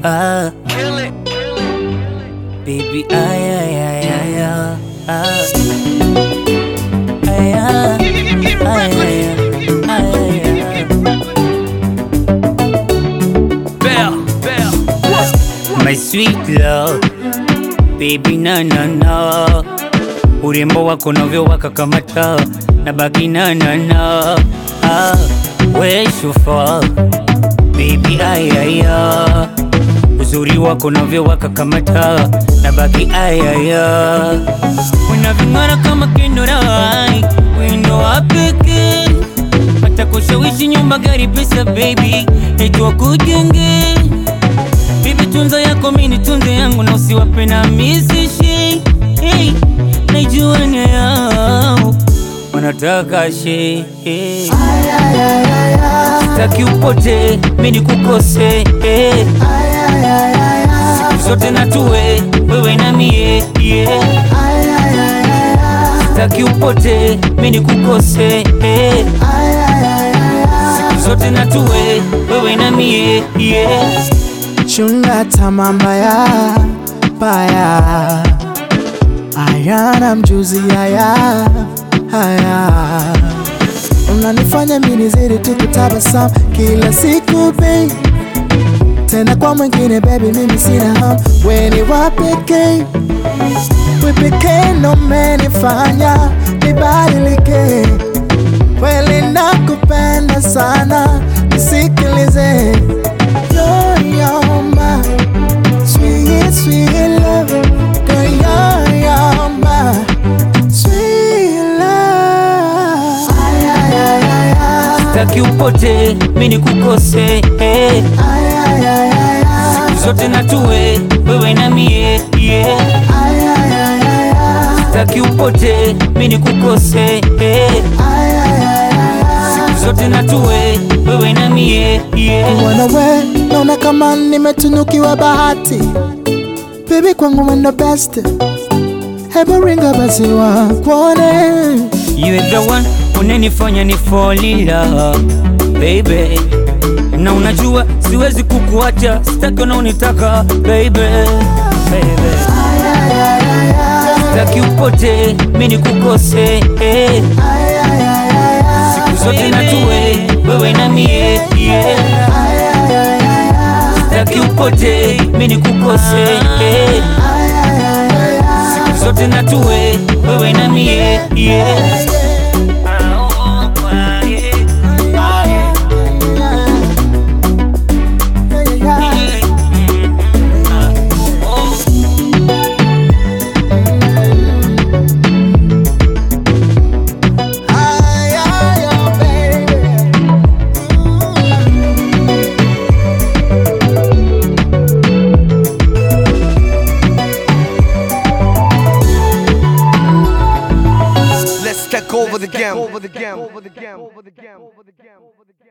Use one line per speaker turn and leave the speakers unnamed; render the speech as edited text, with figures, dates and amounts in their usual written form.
Kill it. Baby, ay, ay, ay, ay, ay. Ay, ay, ay, ay. Bell. My sweet love, baby, na na na. Urembo wako novyo wakakamata, nabaki na na na. Where you fall, baby, ay, ay, ay. Uzuri wako novyo wakakamata, nabaki ay, ay, ay. Unaving'ara kama kendorai, wendo wapeke. Hata kushawishi nyumba, gari, pesa, baby, eti wakujenge. Baby, tunza yako mini tunze yangu, na usiwape na misishi. Hey, naijua nia yao, wanataka she. Hey, sitaki upote, mini kukose. Hey, siku zote natuwe, wewe na mie, yeah. Sitaki upote, mini kukose. Hey, siku zote natuwe, wewe na mie, yeah.
Chunga tamaa mbaya baya, ayana mjuzi haya. Unanifanya mimi nizidi tu kutabasamu kila siku babe. Tena kwa mwingine baby mimi sina hamu, wewe ni wa pekee. Wewe pekee ndo umenifanya nibadilike. Kweli nakupenda sana, nisikilize. You're my sweet love. Girl, you're my sweet love.
Sitaki upote, mini kukose. Siku zote natuwe, wewe na mie, yeah. Sitaki upote, mini kukose. Siku zote natuwe, wewe na mie, yeah.
Kuona we, naona kama nimetunukiwa bahati. Baby kwangu wendo best. Hebu ringa basi wakuone.
You are the one, unanifanya ni fall in love, baby. Na unajua siwezi kukuacha, sitaki unaonitaka, baby. Sitaki upote, mini kukose. Siku zote natuwe, wewe na mie, yeah. Sitaki upote, mini kukose. Siku zote natuwe, wewe na mie, yeah.
Let's take over the game.